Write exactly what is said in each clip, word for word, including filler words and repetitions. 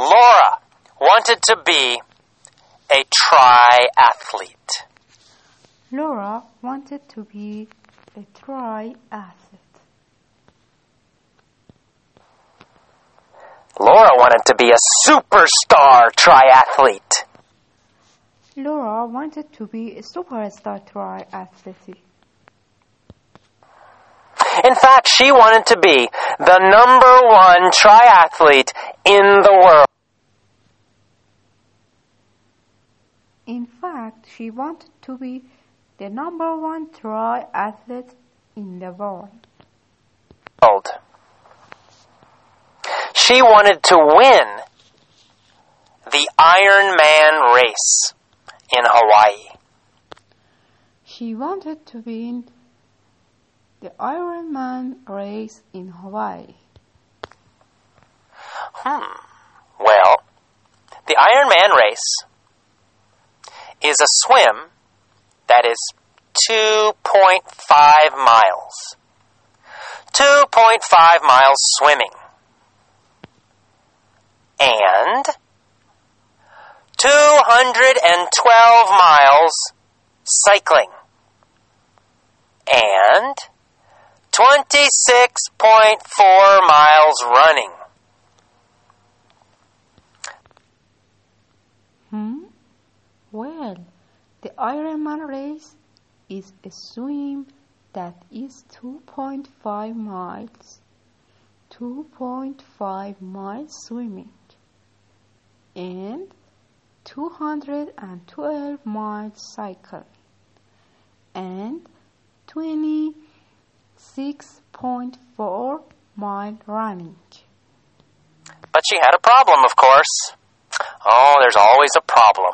Laura wanted to be a triathlete. Laura wanted to be a triathlete. Laura wanted to be a superstar triathlete. Laura wanted to be a superstar triathlete. In fact, she wanted to be the number one triathlete in the world. In fact, she wanted to be the number one triathlete in the world. She wanted to win the Ironman race in Hawaii. She wanted to win the Ironman race in Hawaii. Hmm. Well, the Ironman race is a swim that is two point five miles. two point five miles swimming. And two hundred twelve miles cycling. And twenty-six point four miles running. Hmm? Well, the Ironman race is a swim that is two point five miles. two point five miles swimming. And two hundred twelve miles cycling. And twenty-six point four miles running. But she had a problem, of course. Oh, there's always a problem.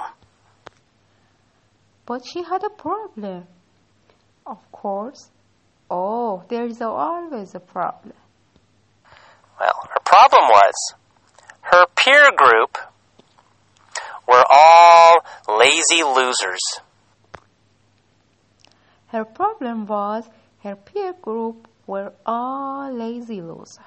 But she had a problem. Of course. Oh, there is always a problem. Well, her problem was her peer group were all lazy losers. Her problem was her peer group were all lazy losers.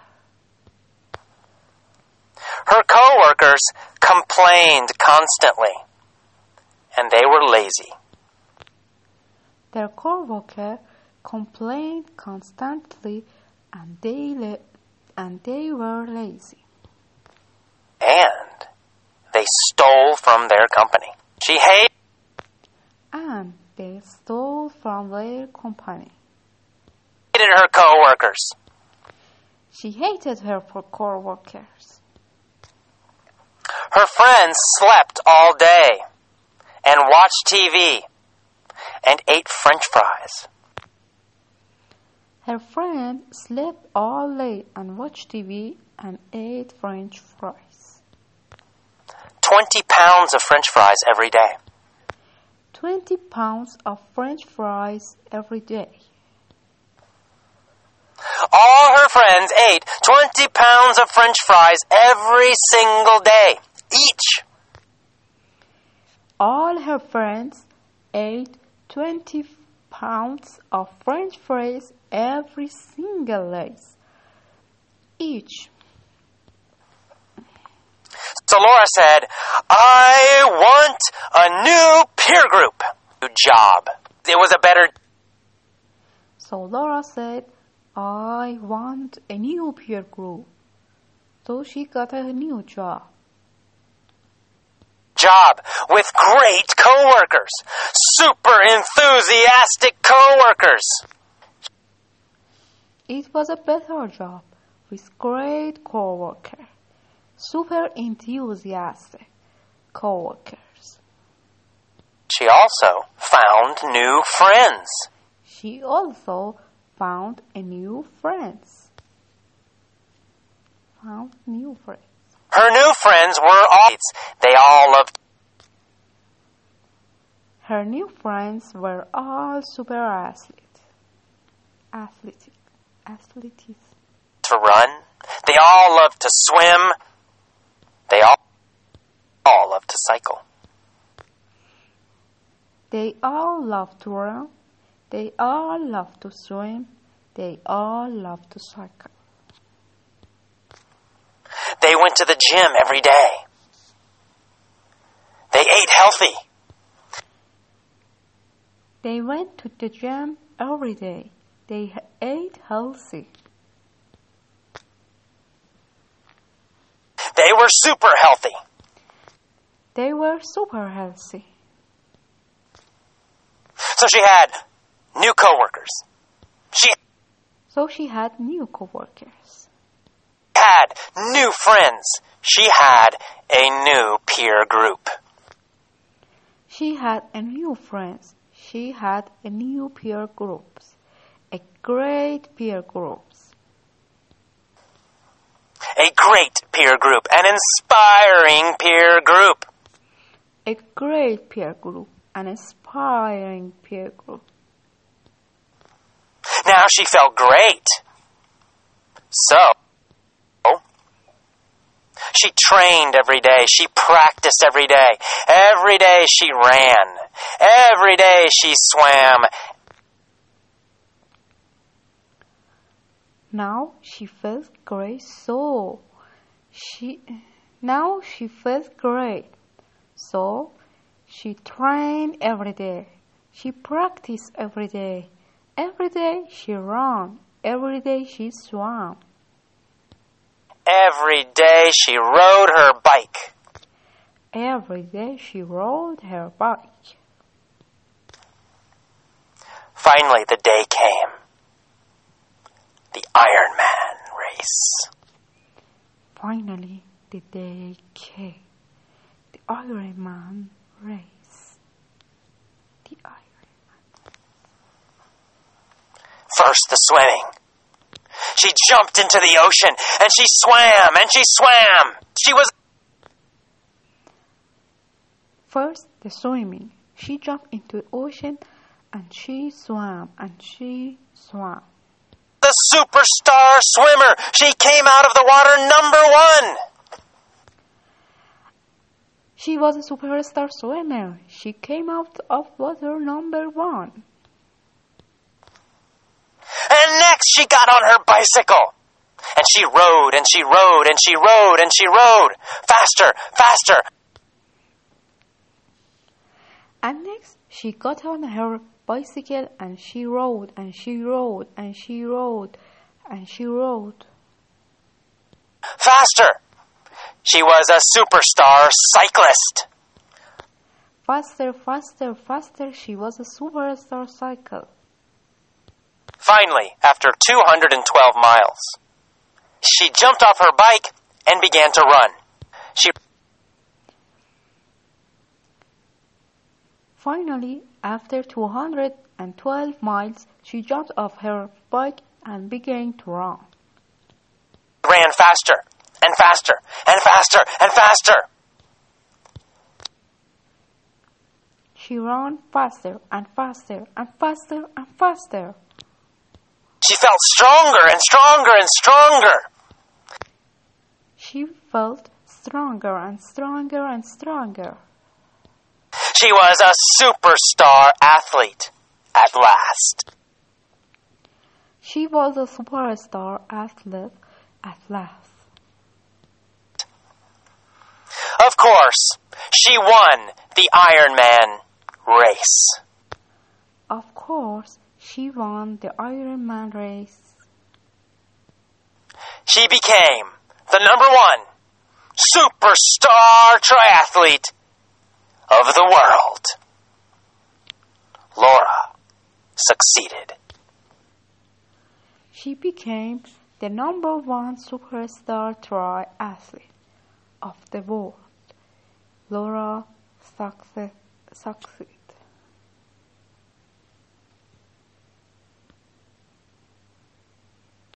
Her co-workers complained constantly, and they were lazy. Their co-worker complained constantly, and they la- and they were lazy. And they stole from their company. She hated And they stole from their company. her co-workers. She hated her co-workers. Her friends slept all day and watched T V and ate French fries. Her friend slept all day and watched T V and ate French fries. Twenty pounds of French fries every day. Twenty pounds of French fries every day. All her friends ate twenty pounds of French fries every single day, each. All her friends ate twenty pounds of French fries every single day, each. So Laura said, I want a new peer group, new job. It was a better... So Laura said, I want a new peer group. So she got a new job. job with great coworkers, super enthusiastic coworkers. It was a better job with great coworkers, super enthusiastic coworkers. She also found new friends. She also found a new friends. Found new friends. Her new friends were all they all loved. Her new friends were all super athletes. Athletic. Athletes. To run. They all loved to swim. They all, all loved to cycle. They all love to run. They all love to swim. They all love to cycle. They went to the gym every day. They ate healthy. They went to the gym every day. They ate healthy. They were super healthy. They were super healthy. So she had new coworkers. She So she had new coworkers. had new friends. She had a new peer group. She had a new friends. She had a new peer groups. A great peer groups. A great peer group. An inspiring peer group. A great peer group. An inspiring peer group. Now she felt great. So, she trained every day. She practiced every day. Every day she ran. Every day she swam. Now she felt great. So she now she felt great. So she trained every day. She practiced every day. Every day she ran. Every day she swam. Every day she rode her bike. Every day she rode her bike. Finally, the day came. The Iron Man race. Finally, the day came. The Iron Man race. The Iron Man. First, the swimming. She jumped into the ocean, and she swam, and she swam. She was... First, the swimming. She jumped into the ocean, and she swam, and she swam. the superstar swimmer. She came out of the water number one. She was a superstar swimmer. She came out of water number one. And next she got on her bicycle. And she rode, and she rode, and she rode, and she rode. Faster, faster. And next she got on her bicycle and she rode, and she rode, and she rode, and she rode. Faster. She was a superstar cyclist. Faster, faster, faster, she was a superstar cycle. Finally, after two hundred twelve miles, she jumped off her bike and began to run. She Finally, after two hundred twelve miles, she jumped off her bike and began to run. ran faster and faster and faster and faster. She ran faster and faster and faster and faster. She felt stronger and stronger and stronger. She felt stronger and stronger and stronger. She was a superstar athlete at last. She was a superstar athlete at last. Of course, she won the Ironman race. Of course, she won the Ironman race. She became the number one superstar triathlete of the world. Laura succeeded. She became the number one superstar triathlete of the world. Laura success, succeeded.